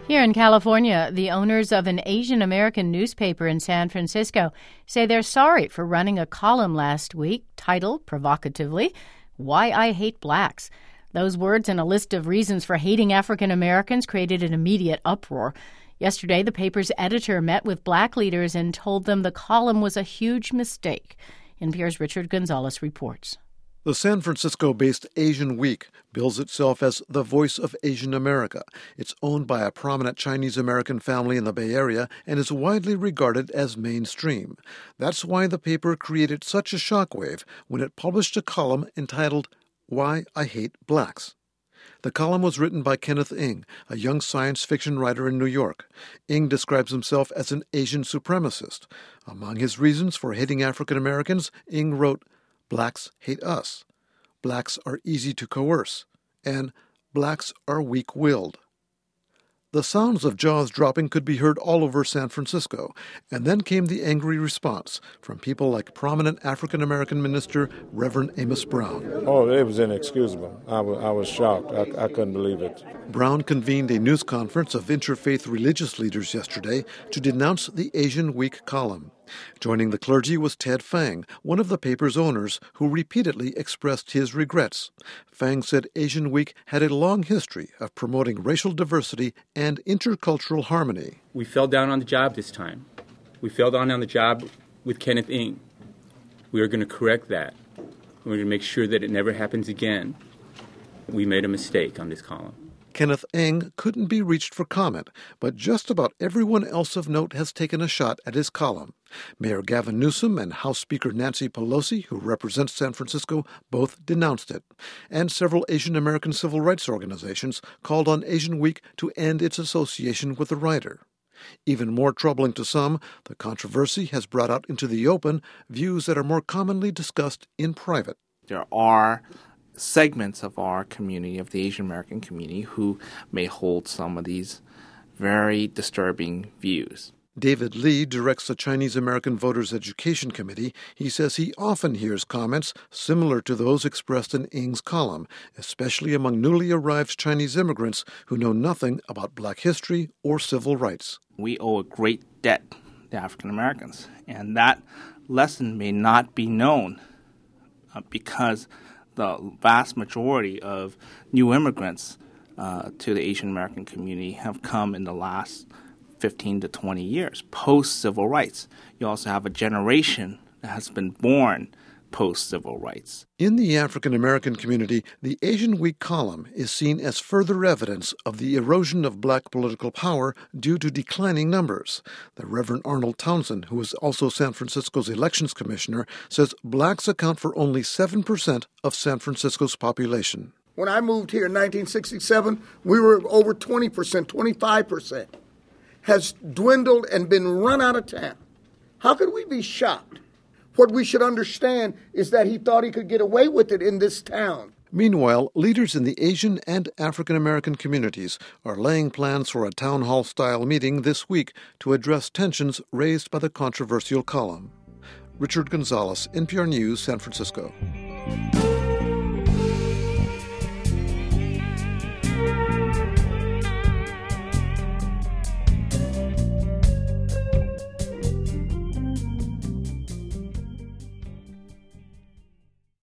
Here in California, the owners of an Asian American newspaper in San Francisco say they're sorry for running a column last week titled, provocatively, "Why I Hate Blacks." Those words and a list of reasons for hating African Americans created an immediate uproar. Yesterday, the paper's editor met with black leaders and told them the column was a huge mistake. NPR's Richard Gonzalez reports. The San Francisco-based Asian Week bills itself as the voice of Asian America. It's owned by a prominent Chinese-American family in the Bay Area and is widely regarded as mainstream. That's why the paper created such a shockwave when it published a column entitled, "Why I Hate Blacks." The column was written by Kenneth Ng, a young science fiction writer in New York. Ng describes himself as an Asian supremacist. Among his reasons for hating African Americans, Ng wrote, "Blacks hate us. Blacks are easy to coerce. And blacks are weak-willed." The sounds of jaws dropping could be heard all over San Francisco, and then came the angry response from people like prominent African-American minister Reverend Amos Brown. Oh, it was inexcusable. I was shocked. I couldn't believe it. Brown convened a news conference of interfaith religious leaders yesterday to denounce the Asian Week column. Joining the clergy was Ted Fang, one of the paper's owners, who repeatedly expressed his regrets. Fang said Asian Week had a long history of promoting racial diversity and intercultural harmony. We fell down on the job this time. We fell down on the job with Kenneth Ng. We are going to correct that. We're going to make sure that it never happens again. We made a mistake on this column. Kenneth Ng couldn't be reached for comment, but just about everyone else of note has taken a shot at his column. Mayor Gavin Newsom and House Speaker Nancy Pelosi, who represents San Francisco, both denounced it. And several Asian American civil rights organizations called on Asian Week to end its association with the writer. Even more troubling to some, the controversy has brought out into the open views that are more commonly discussed in private. There are segments of our community, of the Asian American community, who may hold some of these very disturbing views. David Lee directs the Chinese American Voters Education Committee. He says he often hears comments similar to those expressed in Ng's column, especially among newly arrived Chinese immigrants who know nothing about black history or civil rights. We owe a great debt to African Americans, and that lesson may not be known because the vast majority of new immigrants to the Asian American community have come in the last 15 to 20 years, post-civil rights. You also have a generation that has been born post-civil rights. In the African American community, the Asian Week column is seen as further evidence of the erosion of black political power due to declining numbers. The Reverend Arnold Townsend, who is also San Francisco's elections commissioner, says blacks account for only 7% of San Francisco's population. When I moved here in 1967, we were over 20%, 25%. Has dwindled and been run out of town. How could we be shocked? What we should understand is that he thought he could get away with it in this town. Meanwhile, leaders in the Asian and African American communities are laying plans for a town hall-style meeting this week to address tensions raised by the controversial column. Richard Gonzalez, NPR News, San Francisco.